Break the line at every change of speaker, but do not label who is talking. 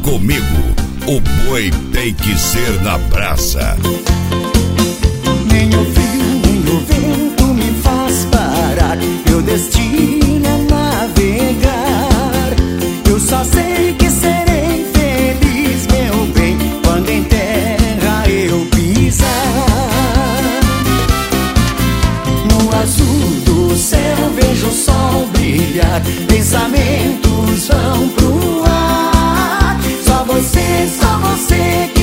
comigo, o boi tem que ser na praça.
Nem o frio, nem o vento me faz parar. Meu destino é navegar. Eu só sei que serei feliz, meu bem, quando em terra eu pisar. No azul do céu vejo o sol brilhar. Pensamentos vão pro ar. Só você